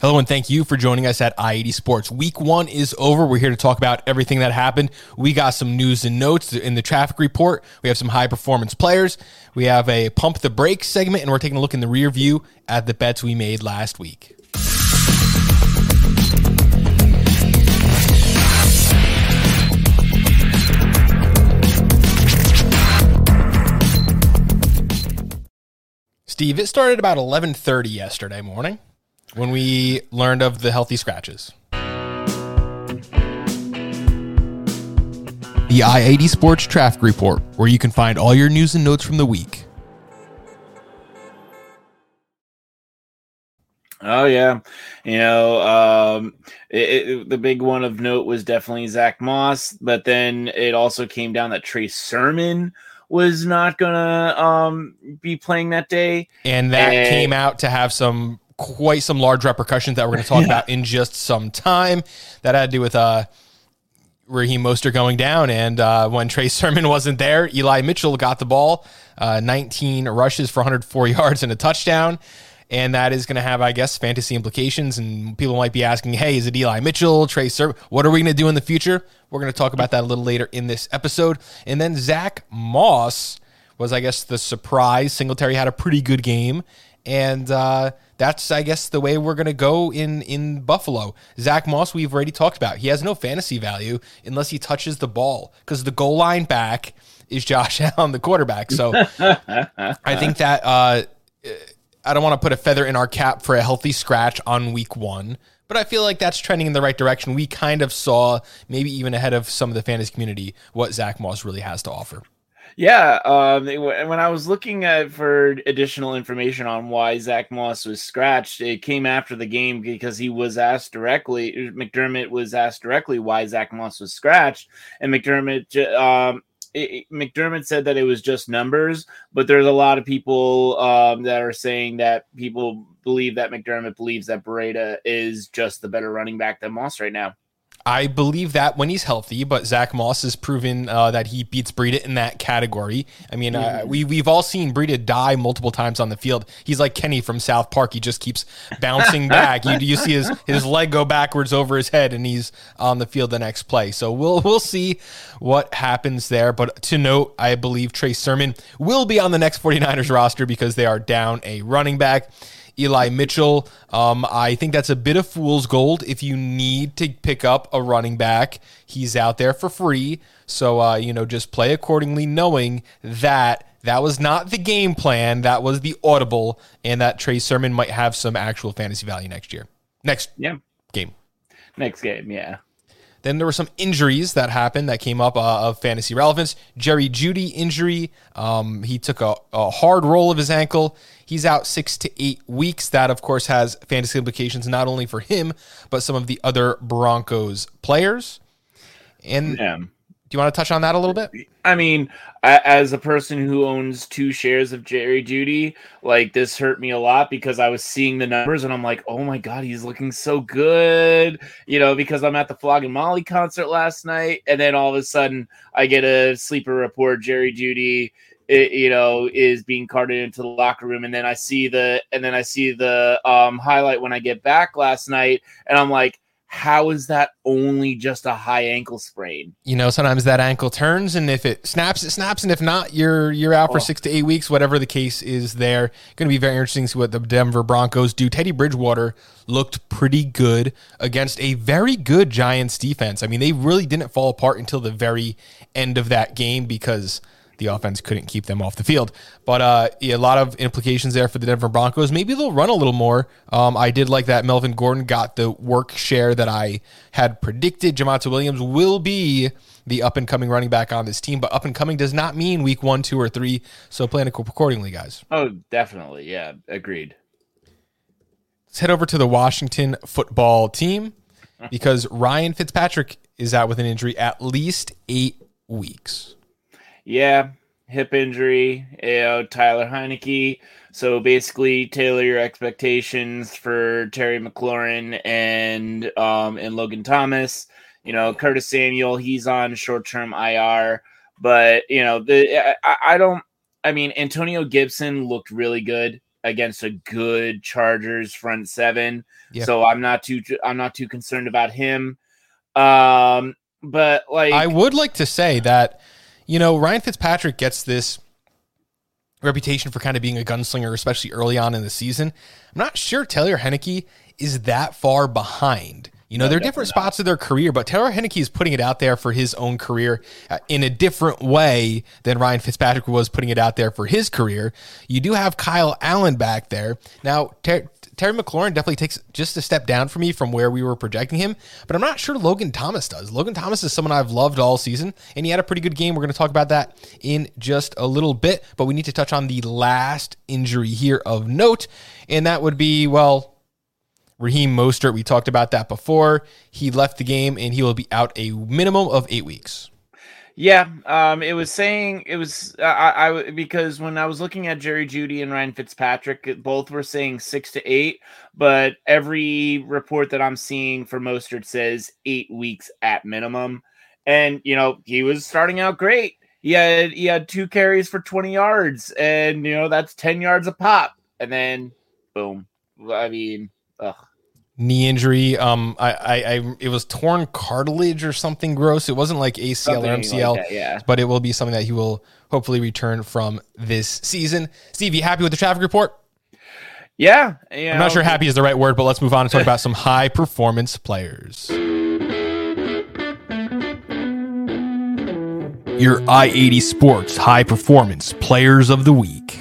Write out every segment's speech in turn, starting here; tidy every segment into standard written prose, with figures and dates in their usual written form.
Hello, and thank you for joining us at I-80 Sports. Week 1 is over. We're here to talk about everything that happened. We got some news and notes in the traffic report. We have some high-performance players. We have a Pump the Brakes segment, and we're taking a look in the rear view at the bets we made last week. Steve, it started about 11:30 yesterday morning when we learned of the healthy scratches. The I-80 Sports Traffic Report, where you can find all your news and notes from the week. Oh, yeah. The big one of note was definitely Zach Moss, but then it also came down that Trey Sermon was not going to be playing that day. And that came out to have quite some large repercussions that we're going to talk about in just some time. That had to do with Raheem Mostert going down, and when Trey Sermon wasn't there, Eli Mitchell got the ball, 19 rushes for 104 yards and a touchdown, and that is going to have, I guess, fantasy implications, and people might be asking, hey, is it Eli Mitchell, Trey Sermon? What are we going to do in the future? We're going to talk about that a little later in this episode. And then Zach Moss was, I guess, the surprise. Singletary had a pretty good game, and that's, I guess, the way we're going to go in Buffalo. Zach Moss, we've already talked about. He has no fantasy value unless he touches the ball, because the goal line back is Josh Allen, the quarterback. So I think that I don't want to put a feather in our cap for a healthy scratch on week 1, but I feel like that's trending in the right direction. We kind of saw, maybe even ahead of some of the fantasy community, what Zach Moss really has to offer. Yeah, when I was looking for additional information on why Zach Moss was scratched, it came after the game because he was asked directly. McDermott was asked directly why Zach Moss was scratched, and McDermott said that it was just numbers. But there's a lot of people that are saying that people believe that McDermott believes that Breida is just the better running back than Moss right now. I believe that when he's healthy, but Zach Moss has proven that he beats Breida in that category. I mean, we've all seen Breida die multiple times on the field. He's like Kenny from South Park. He just keeps bouncing back. You see his leg go backwards over his head, and he's on the field the next play. So we'll see what happens there. But to note, I believe Trey Sermon will be on the next 49ers roster because they are down a running back. Eli Mitchell, I think that's a bit of fool's gold. If you need to pick up a running back, he's out there for free. So, just play accordingly, knowing that was not the game plan. That was the audible, and that Trey Sermon might have some actual fantasy value next game. Next game, yeah. Then there were some injuries that happened that came up of fantasy relevance. Jerry Jeudy injury. He took a hard roll of his ankle. He's out 6 to 8 weeks. That, of course, has fantasy implications not only for him, but some of the other Broncos players. And do you want to touch on that a little bit? I mean, as a person who owns 2 shares of Jerry Jeudy, like, this hurt me a lot because I was seeing the numbers and I'm like, oh my God, he's looking so good, because I'm at the Flogging Molly concert last night. And then all of a sudden I get a sleeper report, Jerry Jeudy, is being carted into the locker room. And then I see the highlight when I get back last night. And I'm like, how is that only just a high ankle sprain? Sometimes that ankle turns, and if it snaps, it snaps, and if not, you're out for 6 to 8 weeks, whatever the case is there. Going to be very interesting to see what the Denver Broncos do. Teddy Bridgewater looked pretty good against a very good Giants defense. I mean, they really didn't fall apart until the very end of that game because the offense couldn't keep them off the field. But a lot of implications there for the Denver Broncos. Maybe they'll run a little more. I did like that Melvin Gordon got the work share that I had predicted. Jamonte Williams will be the up-and-coming running back on this team, but up-and-coming does not mean week 1, 2, or 3, so plan accordingly, guys. Oh, definitely. Yeah, agreed. Let's head over to the Washington football team because Ryan Fitzpatrick is out with an injury at least 8 weeks. Yeah, hip injury, Tyler Heineke. So basically, tailor your expectations for Terry McLaurin and Logan Thomas. Curtis Samuel, he's on short-term IR. But, Antonio Gibson looked really good against a good Chargers front seven. Yeah. So I'm not too concerned about him. But like, I would like to say that, Ryan Fitzpatrick gets this reputation for kind of being a gunslinger, especially early on in the season. I'm not sure Taylor Heinicke is that far behind. There are different spots of their career, but Taylor Heinicke is putting it out there for his own career in a different way than Ryan Fitzpatrick was putting it out there for his career. You do have Kyle Allen back there. Now, Terry McLaurin definitely takes just a step down for me from where we were projecting him, but I'm not sure Logan Thomas does. Logan Thomas is someone I've loved all season, and he had a pretty good game. We're going to talk about that in just a little bit, but we need to touch on the last injury here of note, and that would be, Raheem Mostert. We talked about that before. He left the game, and he will be out a minimum of 8 weeks. Yeah, because when I was looking at Jerry Jeudy and Ryan Fitzpatrick, both were saying 6 to 8, but every report that I'm seeing for Mostert says 8 weeks at minimum. And he was starting out great. He had 2 carries for 20 yards, and that's 10 yards a pop, and then boom. I mean, knee injury. It was torn cartilage or something gross. It wasn't like ACL or MCL, like that, yeah. But it will be something that he will hopefully return from this season. Steve, you happy with the traffic report? Yeah. I'm not sure happy is the right word, but let's move on and talk about some high performance players. Your I-80 Sports High Performance Players of the Week.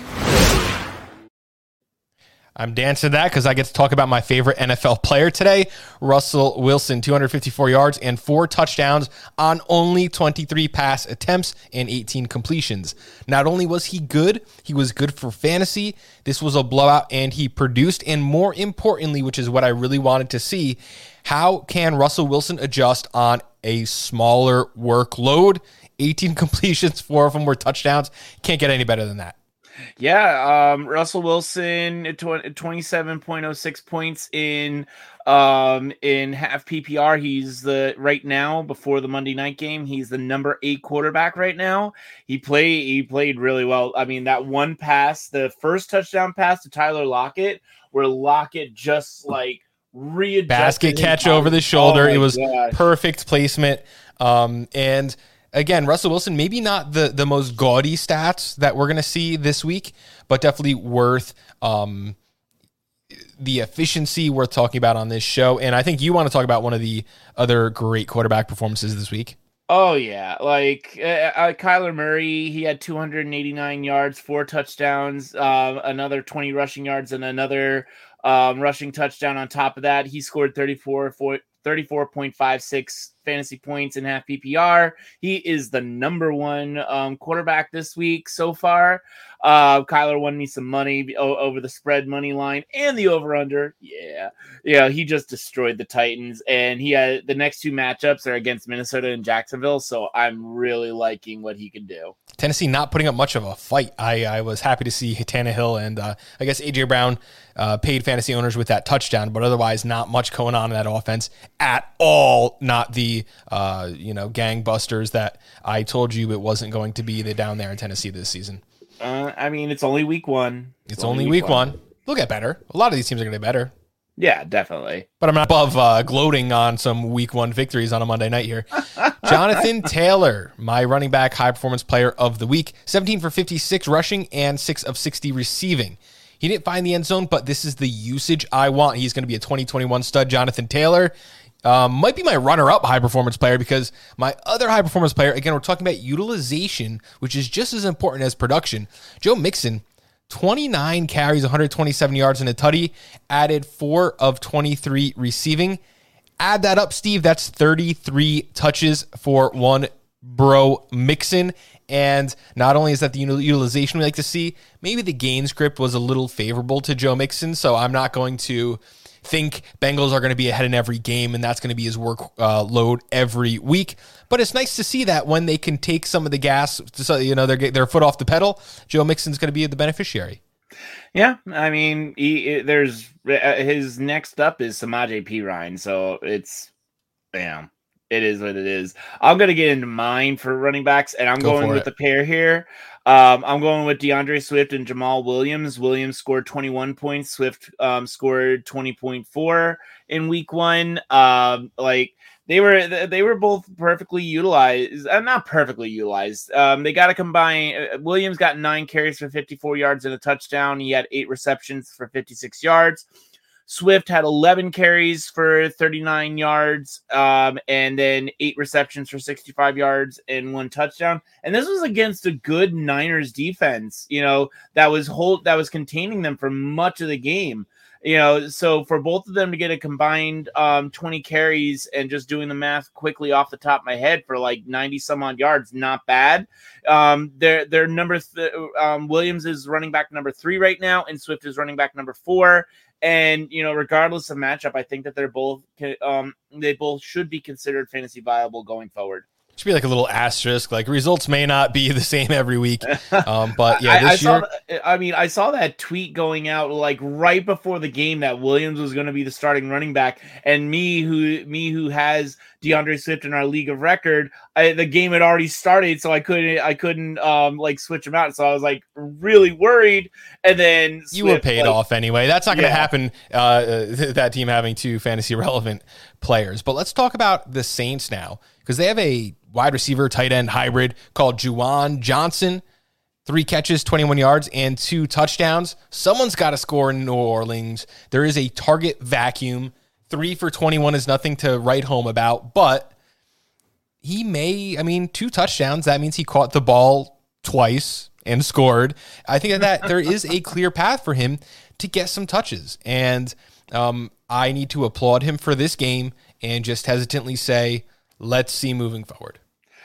I'm dancing that because I get to talk about my favorite NFL player today, Russell Wilson, 254 yards and 4 touchdowns on only 23 pass attempts and 18 completions. Not only was he good for fantasy. This was a blowout, and he produced. And more importantly, which is what I really wanted to see, how can Russell Wilson adjust on a smaller workload? 18 completions, 4 of them were touchdowns. Can't get any better than that. Yeah, Russell Wilson, 27.06 points in half PPR. He's right now, before the Monday night game, he's the number 8 quarterback right now. He played really well. I mean, that one pass, the first touchdown pass to Tyler Lockett, where Lockett just readjusted basket catch over the shoulder. It was perfect placement. And again, Russell Wilson, maybe not the most gaudy stats that we're going to see this week, but definitely worth the efficiency worth talking about on this show. And I think you want to talk about one of the other great quarterback performances this week. Oh, yeah. Kyler Murray, he had 289 yards, 4 touchdowns, another 20 rushing yards, and another rushing touchdown on top of that. He scored 34.56 fantasy points in half PPR. He is the number 1 quarterback this week so far. Kyler won me some money over the spread money line and the over-under. Yeah, he just destroyed the Titans, and he had the next 2 matchups are against Minnesota and Jacksonville, so I'm really liking what he can do. Tennessee not putting up much of a fight. I was happy to see Tannehill and I guess A.J. Brown paid fantasy owners with that touchdown, but otherwise not much going on in that offense at all. Not the gangbusters that I told you it wasn't going to be down there in Tennessee this season. I mean, it's only week 1. It's only week 1. They'll get better. A lot of these teams are going to get better. Yeah, definitely. But I'm not above gloating on some week 1 victories on a Monday night here. Jonathan Taylor, my running back high performance player of the week, 17 for 56 rushing and 6 of 60 receiving. He didn't find the end zone, but this is the usage I want. He's going to be a 2021 stud. Jonathan Taylor might be my runner-up high-performance player, because my other high-performance player, again, we're talking about utilization, which is just as important as production. Joe Mixon, 29 carries, 127 yards and a tutty, added 4 of 23 receiving. Add that up, Steve. That's 33 touches for one bro Mixon. And not only is that the utilization we like to see, maybe the gain script was a little favorable to Joe Mixon, so I'm not going to think Bengals are going to be ahead in every game, and that's going to be his workload every week. But it's nice to see that when they can take some of the gas, so their foot off the pedal, Joe Mixon's going to be the beneficiary. Yeah, I mean, there's his next up is Samaje Perine, so it's It is what it is. I'm going to get into mine for running backs, and I'm going with the pair here. I'm going with DeAndre Swift and Jamal Williams. Williams scored 21 points. Swift scored 20.4 in week 1. They were both perfectly utilized. Not perfectly utilized. They got to combine. Williams got 9 carries for 54 yards and a touchdown. He had 8 receptions for 56 yards. Swift had 11 carries for 39 yards, and then 8 receptions for 65 yards and 1 touchdown. And this was against a good Niners defense, that was containing them for much of the game. So for both of them to get a combined 20 carries, and just doing the math quickly off the top of my head, for like 90 some odd yards, not bad. Their number Williams is running back number 3 right now, and Swift is running back number 4. And regardless of matchup, I think that they both should be considered fantasy viable going forward. Should be like a little asterisk, like results may not be the same every week. But yeah, I saw that tweet going out like right before the game that Williams was going to be the starting running back, and me who has DeAndre Swift in our league of record, the game had already started, so I couldn't like switch him out. So I was like really worried, and then Swift, you were paid off anyway. That's not going to happen. That team having 2 fantasy relevant players. But let's talk about the Saints now, because they have a wide receiver tight end hybrid called Juwan Johnson. 3 catches, 21 yards, and 2 touchdowns. Someone's got to score in New Orleans. There is a target vacuum. 3 for 21 is nothing to write home about, but he 2 touchdowns. That means he caught the ball twice and scored. I think that there is a clear path for him to get some touches. And I need to applaud him for this game and just hesitantly say, let's see moving forward.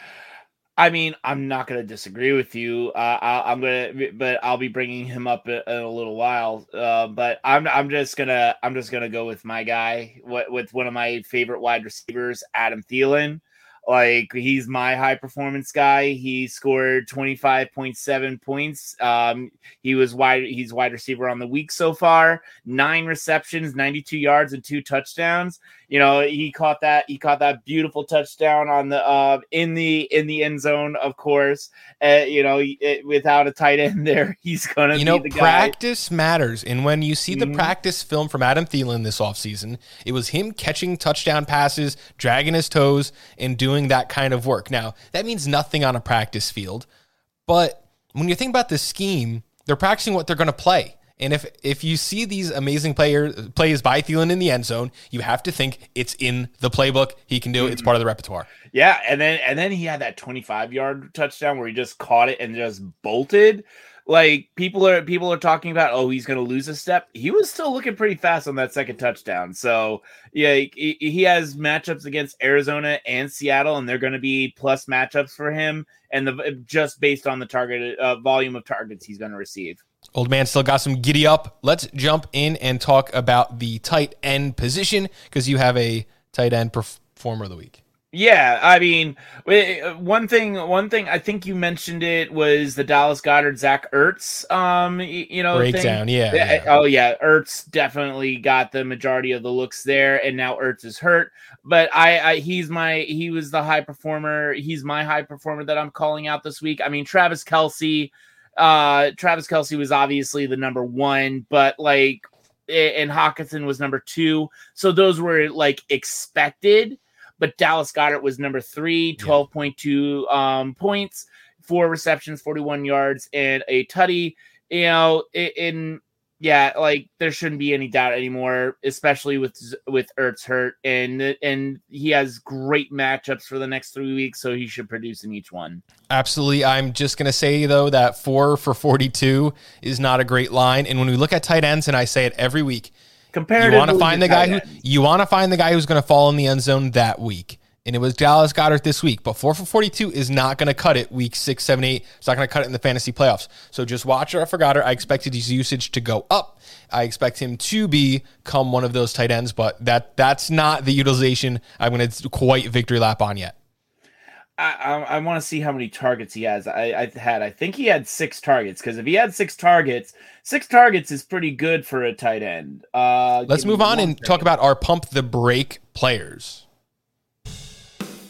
I'm not going to disagree with you. But I'll be bringing him up in a little while. But I'm just gonna go with my guy, with one of my favorite wide receivers, Adam Thielen. Like, he's my high performance guy. He scored 25.7 points. He's wide receiver on the week so far. 9 receptions, 92 yards, and 2 touchdowns. He caught that beautiful touchdown on the in the end zone, of course. Without a tight end there, he's gonna be the guy. Practice matters, and when you see the practice film from Adam Thielen this offseason, it was him catching touchdown passes, dragging his toes, and doing that kind of work. Now, that means nothing on a practice field, but when you think about the scheme, they're practicing what they're going to play. And if you see these amazing plays by Thielen in the end zone, you have to think it's in the playbook. He can do it. It's part of the repertoire. Yeah, and then he had that 25-yard touchdown where he just caught it and just bolted. Like, people are talking about, oh, he's going to lose a step. He was still looking pretty fast on that second touchdown. So, yeah, he has matchups against Arizona and Seattle, and they're going to be plus matchups for him. And just based on the target volume of targets he's going to receive. Old man still got some giddy up. Let's jump in and talk about the tight end position, because you have a tight end performer of the week. Yeah, one thing I think you mentioned it was the Dallas Goedert Zach Ertz breakdown. Thing. Yeah. Oh yeah, Ertz definitely got the majority of the looks there, and now Ertz is hurt. But he was the high performer. He's my high performer that I'm calling out this week. Travis Kelce. Travis Kelce was obviously the number 1, but and Hockenson was number 2. So those were expected. But Dallas Goedert was number 3, 12.2 points, 4 receptions, 41 yards, and a tutty. There shouldn't be any doubt anymore, especially with Ertz hurt, and he has great matchups for the next 3 weeks, so he should produce in each one. Absolutely. I'm just going to say, though, that 4 for 42 is not a great line. And when we look at tight ends, and I say it every week, you want to find the guy who's going to fall in the end zone that week. And it was Dallas Goedert this week. But 4 for 42 is not going to cut it week 6, 7, 8. It's not going to cut it in the fantasy playoffs. So just watch out for Goedert. I expected his usage to go up. I expect him to become one of those tight ends, but that's not the utilization I'm going to quite victory lap on yet. I want to see how many targets he has. I think he had 6 targets, because if he had 6 targets is pretty good for a tight end. Let's move on and talk about our pump the break players.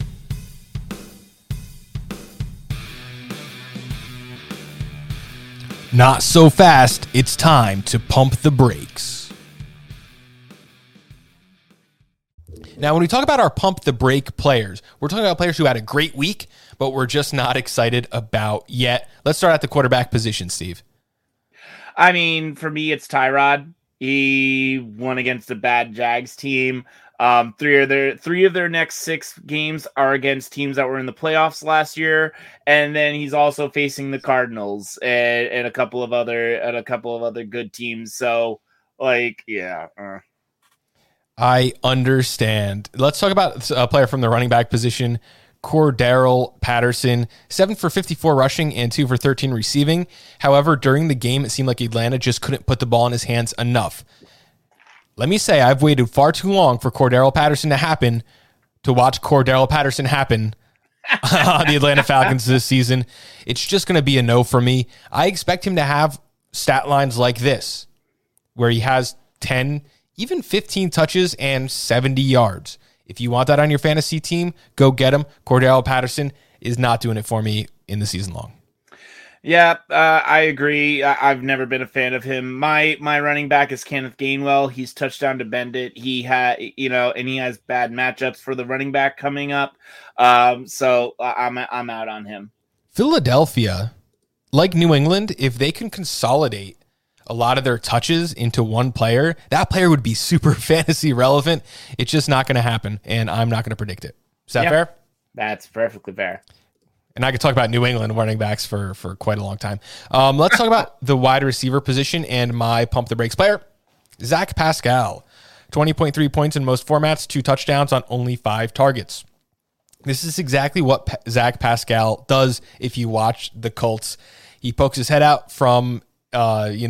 Not so fast. It's time to pump the brakes. Now, when we talk about our pump the brake players, we're talking about players who had a great week, but we're just not excited about yet. Let's start at the quarterback position, Steve. I mean, for me, it's Tyrod. He won against a bad Jags team. Three of their next 6 games are against teams that were in the playoffs last year, and then he's also facing the Cardinals and a couple of other good teams. So, I understand. Let's talk about a player from the running back position, Cordarrelle Patterson, 7 for 54 rushing and 2 for 13 receiving. However, during the game, it seemed like Atlanta just couldn't put the ball in his hands enough. Let me say, I've waited far too long for Cordarrelle Patterson to watch Cordarrelle Patterson happen on the Atlanta Falcons this season. It's just going to be a no for me. I expect him to have stat lines like this, where he has 10, even 15 touches and 70 yards. If you want that on your fantasy team, go get him. Cordarrelle Patterson is not doing it for me in the season long. Yeah, I agree. I've never been a fan of him. My running back is Kenneth Gainwell. He's touchdown dependent. He and he has bad matchups for the running back coming up. So I'm out on him. Philadelphia, like New England, if they can consolidate a lot of their touches into one player, that player would be super fantasy relevant. It's just not going to happen, and I'm not going to predict it. Is that fair? That's perfectly fair. And I could talk about New England running backs for quite a long time. Let's talk about the wide receiver position and my pump the brakes player, Zach Pascal. 20.3 points in most formats, 2 touchdowns on only 5 targets. This is exactly what Zach Pascal does if you watch the Colts. He pokes his head out from behind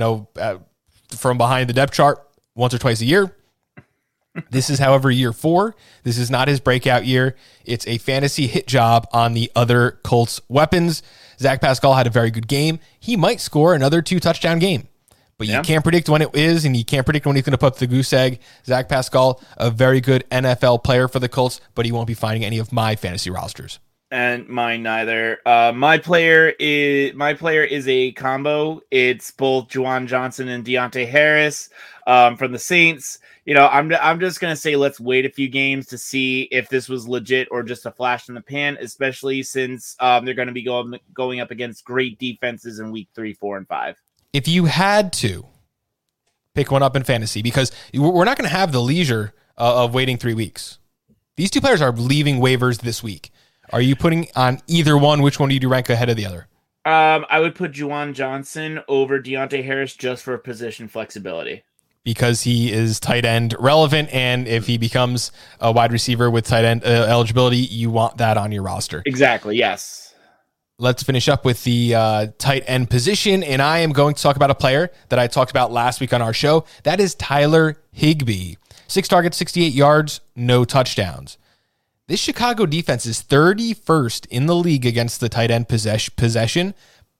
the depth chart once or twice a year. This is, however, year 4. This is not his breakout year. It's a fantasy hit job on the other Colts weapons. Zach Pascal had a very good game. He might score another 2-touchdown game, but you can't predict when it is, and you can't predict when he's going to put up the goose egg. Zach Pascal, a very good NFL player for the Colts, but he won't be finding any of my fantasy rosters. And mine neither. My player is a combo. It's both Juwan Johnson and Deontay Harris from the Saints. I'm just gonna say let's wait a few games to see if this was legit or just a flash in the pan, especially since they're going to be going up against great defenses in week 3, 4, and 5. If you had to pick one up in fantasy, because we're not going to have the leisure of waiting 3 weeks. These 2 players are leaving waivers this week. Are you putting on either one? Which one do you rank ahead of the other? I would put Juwan Johnson over Deontay Harris just for position flexibility. Because he is tight end relevant, and if he becomes a wide receiver with tight end eligibility, you want that on your roster. Exactly, yes. Let's finish up with the tight end position, and I am going to talk about a player that I talked about last week on our show. That is Tyler Higbee. 6 targets, 68 yards, no touchdowns. This Chicago defense is 31st in the league against the tight end position.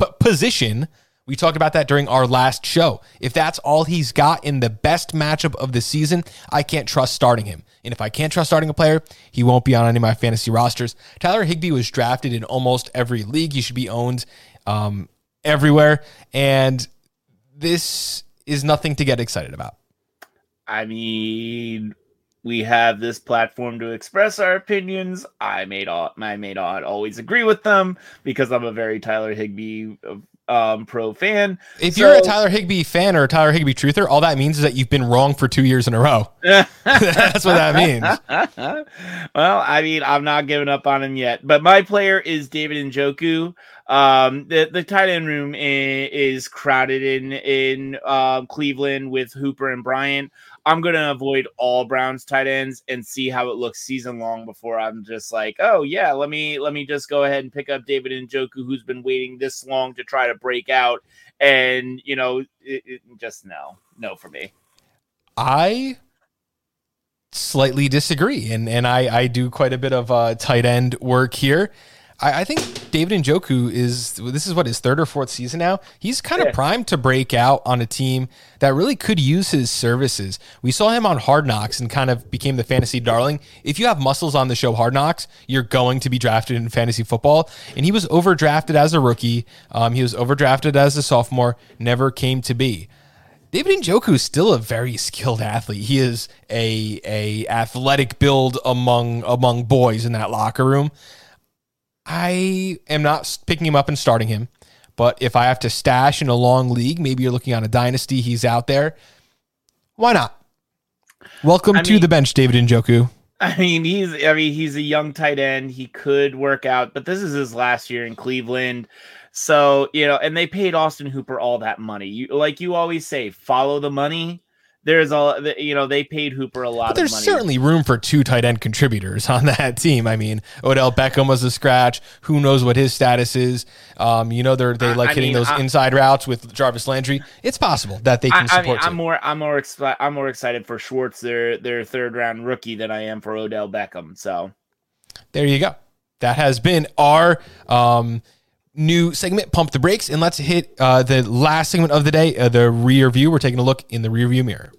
We talked about that during our last show. If that's all he's got in the best matchup of the season, I can't trust starting him. And if I can't trust starting a player, he won't be on any of my fantasy rosters. Tyler Higbee was drafted in almost every league. He should be owned everywhere. And this is nothing to get excited about. I mean, we have this platform to express our opinions. I may not always agree with them because I'm a very Tyler Higbee pro fan. If you're a Tyler Higbee fan or a Tyler Higbee truther, all that means is that you've been wrong for 2 years in a row. That's what that means. Well, I mean, I'm not giving up on him yet, but my player is David Njoku. The tight end room is crowded in Cleveland with Hooper and Bryant. I'm going to avoid all Browns tight ends and see how it looks season long before I'm just like, oh yeah, let me just go ahead and pick up David Njoku, who's been waiting this long to try to break out. And, just no for me. I slightly disagree. And I do quite a bit of tight end work here. I think David Njoku this is what, his third or fourth season now. He's kind of primed to break out on a team that really could use his services. We saw him on Hard Knocks and kind of became the fantasy darling. If you have muscles on the show Hard Knocks, you're going to be drafted in fantasy football. And he was overdrafted as a rookie. He was overdrafted as a sophomore, never came to be. David Njoku is still a very skilled athlete. He is a athletic build among boys in that locker room. I am not picking him up and starting him, but if I have to stash in a long league, maybe you're looking on a dynasty, he's out there. Why not? Welcome to the bench, David Njoku. He's a young tight end. He could work out, but this is his last year in Cleveland. So, and they paid Austin Hooper all that money. You always say, follow the money. They paid Hooper a lot of money. There's certainly room for 2 tight end contributors on that team. I mean, Odell Beckham was a scratch. Who knows what his status is? They like hitting those inside routes with Jarvis Landry. It's possible that they can support. I'm more excited for Schwartz, their third round rookie, than I am for Odell Beckham. So there you go. That has been our new segment, Pump the Brakes, and let's hit the last segment of the day, the rear view. We're taking a look in the rear view mirror.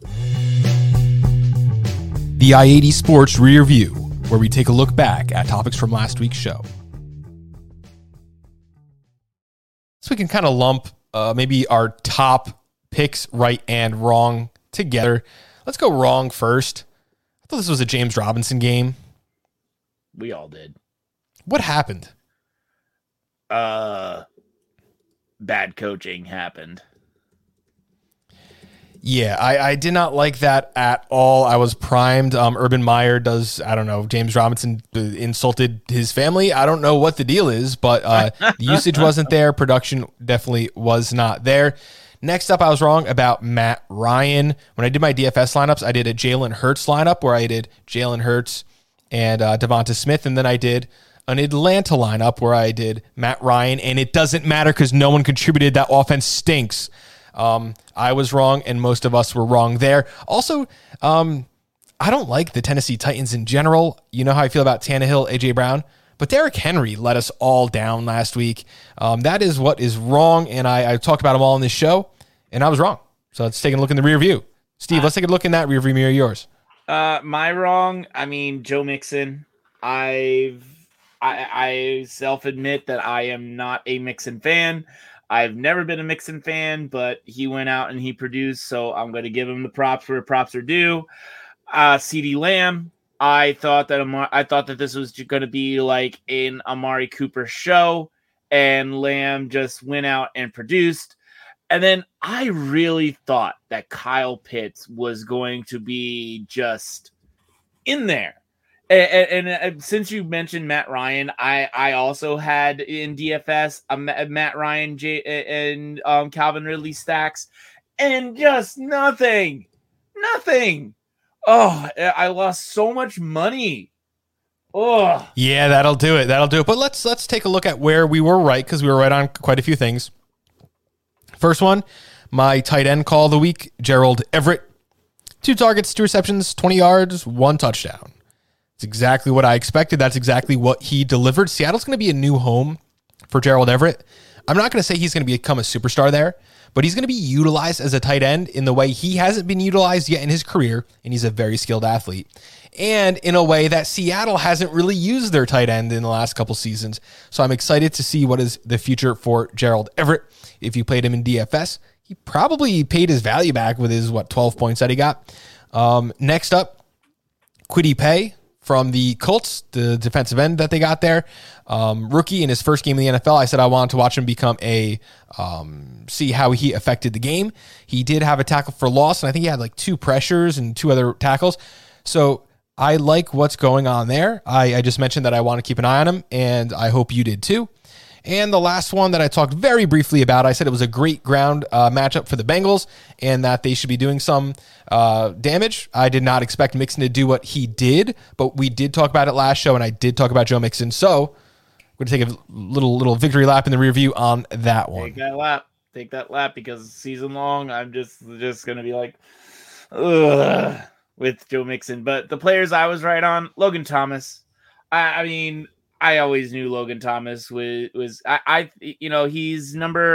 The I-80 Sports Rear View, where we take a look back at topics from last week's show. So we can kind of lump maybe our top picks, right and wrong, together. Let's go wrong first. I thought this was a James Robinson game. We all did. What happened? Bad coaching happened. Yeah, I did not like that at all. I was primed. Urban Meyer James Robinson insulted his family. I don't know what the deal is, but the usage wasn't there. Production definitely was not there. Next up, I was wrong about Matt Ryan. When I did my DFS lineups, I did a Jalen Hurts lineup where I did Jalen Hurts and Devonta Smith, and then I did an Atlanta lineup where I did Matt Ryan, and it doesn't matter because no one contributed. That offense stinks. I was wrong, and most of us were wrong there. Also, I don't like the Tennessee Titans in general. You know how I feel about Tannehill, A.J. Brown, but Derrick Henry let us all down last week. That is what is wrong, and I talked about them all in this show, and I was wrong. So let's take a look in the rear view. Steve, let's take a look in that rear view mirror, yours. My wrong, Joe Mixon. I self-admit that I am not a Mixon fan. I've never been a Mixon fan, but he went out and he produced, so I'm going to give him the props where props are due. CeeDee Lamb, I thought that this was going to be like an Amari Cooper show, and Lamb just went out and produced. And then I really thought that Kyle Pitts was going to be just in there. And since you mentioned Matt Ryan, I also had in DFS a Matt Ryan and Calvin Ridley stacks, and just nothing. Oh, I lost so much money. Oh, yeah, that'll do it. But let's take a look at where we were right, because we were right on quite a few things. First one, my tight end call of the week, Gerald Everett. 2 targets, 2 receptions, 20 yards, 1 touchdown. It's exactly what I expected. That's exactly what he delivered. Seattle's going to be a new home for Gerald Everett. I'm not going to say he's going to become a superstar there, but he's going to be utilized as a tight end in the way he hasn't been utilized yet in his career, and he's a very skilled athlete. And in a way that Seattle hasn't really used their tight end in the last couple seasons. So I'm excited to see what is the future for Gerald Everett. If you played him in DFS, he probably paid his value back with his, 12 points that he got. Next up, Kwity Paye from the Colts, the defensive end that they got there. Rookie in his first game in the NFL. I said I wanted to watch him become see how he affected the game. He did have a tackle for loss, and I think he had 2 pressures and 2 other tackles. So I like what's going on there. I just mentioned that I want to keep an eye on him, and I hope you did too. And the last one that I talked very briefly about, I said it was a great ground matchup for the Bengals and that they should be doing some damage. I did not expect Mixon to do what he did, but we did talk about it last show, and I did talk about Joe Mixon. So we're going to take a little victory lap in the rear view on that one. Take that lap because season long, I'm just going to be like, with Joe Mixon. But the players I was right on, Logan Thomas. I mean, I always knew Logan Thomas was he's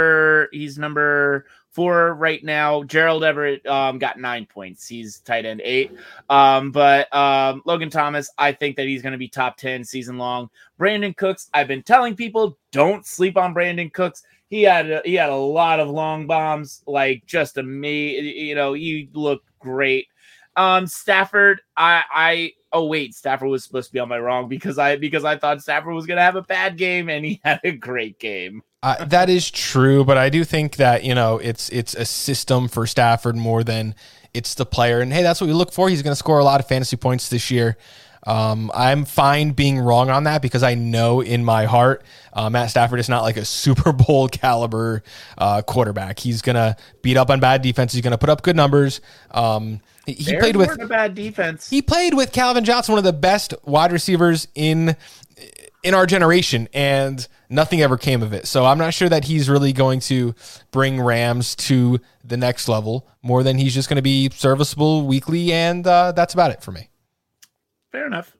number 4 right now. Gerald Everett got 9 points. He's tight end 8. But Logan Thomas, I think that he's going to be top 10 season long. Brandon Cooks, I've been telling people don't sleep on Brandon Cooks. He had a lot of long bombs, like just amazing. He looked great. Stafford, Stafford was supposed to be on my wrong because I thought Stafford was going to have a bad game, and he had a great game. That is true, but I do think that, it's a system for Stafford more than it's the player. And hey, that's what we look for. He's going to score a lot of fantasy points this year. I'm fine being wrong on that because I know in my heart, Matt Stafford is not like a Super Bowl caliber quarterback. He's going to beat up on bad defenses. He's going to put up good numbers. He played with a bad defense. He played with Calvin Johnson, one of the best wide receivers in our generation, and nothing ever came of it. So I'm not sure that he's really going to bring Rams to the next level more than he's just going to be serviceable weekly, and that's about it for me. Fair enough.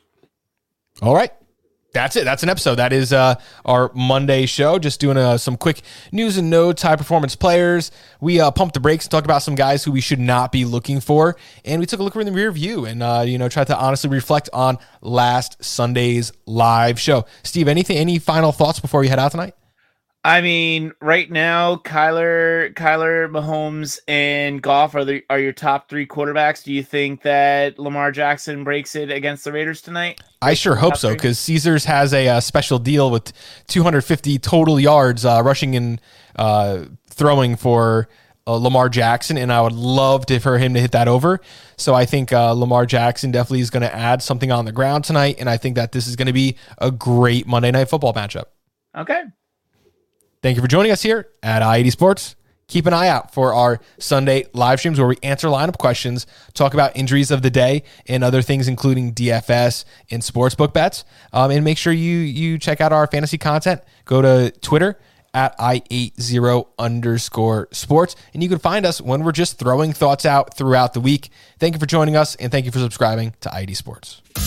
All right. That's it. That's an episode. That is our Monday show. Just doing some quick news and notes, high performance players. We pumped the brakes and talked about some guys who we should not be looking for. And we took a look in the rear view and, tried to honestly reflect on last Sunday's live show. Steve, any final thoughts before we head out tonight? I mean, right now, Kyler, Mahomes, and Goff are your top 3 quarterbacks. Do you think that Lamar Jackson breaks it against the Raiders tonight? I sure hope so, because Caesars has a special deal with 250 total yards rushing and throwing for Lamar Jackson, and I would love for him to hit that over. So I think Lamar Jackson definitely is going to add something on the ground tonight, and I think that this is going to be a great Monday Night Football matchup. Okay. Thank you for joining us here at I-80 Sports. Keep an eye out for our Sunday live streams where we answer lineup questions, talk about injuries of the day, and other things including DFS and sportsbook bets. And make sure you check out our fantasy content. Go to Twitter at I80_sports. And you can find us when we're just throwing thoughts out throughout the week. Thank you for joining us, and thank you for subscribing to I-80 Sports.